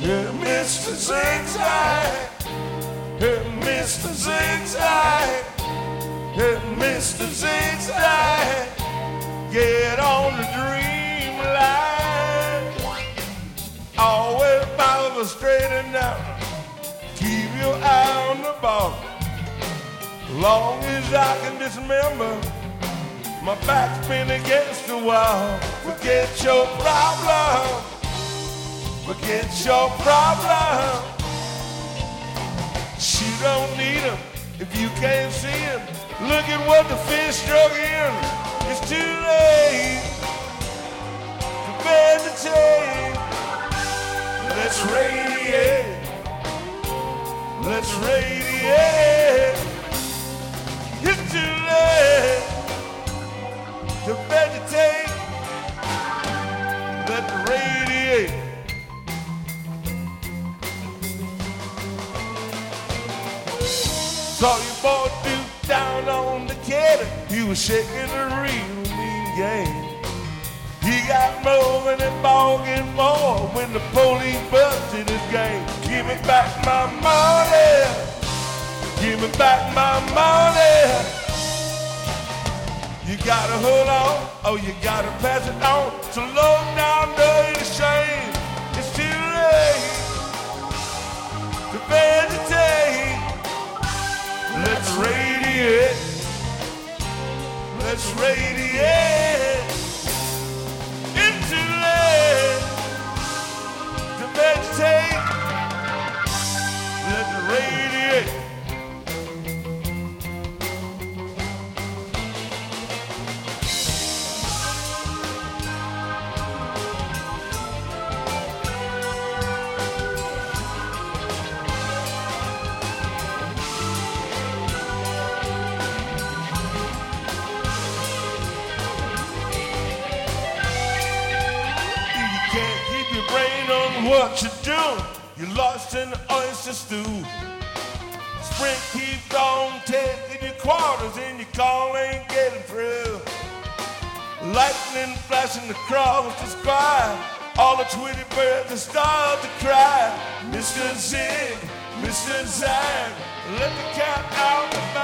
Mr. Zigzag, Mr. Zigzag, Mr. Zigzag, get on the dream line. Always follow straight and narrow, keep your eye on the ball. Long as I can dismember, my back's been against the wall. Forget your problem, forget your problem. You don't need them if you can't see them. Look at what the fish struck in. It's too late to vegetate. Let's radiate. Let's radiate. It's too late to vegetate. Let's radiate. Saw your boy Duke down on the caddy. He was shaking a real mean game. He got moving and bargained more when the police busted his game. Give me back my money. Give me back my money. You gotta hold on, or you gotta pass it on. So low down, dirty shame. It's too late to vegetate. Let's radiate. Let's radiate. It's too late to vegetate. Let's radiate. What you doing? You're lost in the oyster stew. Sprint keeps on taking your quarters and your call ain't getting through. Lightning flashing across the sky. All the Tweety birds that start to cry. Mr. Zig, Mr. Zag, let the cat out the bag.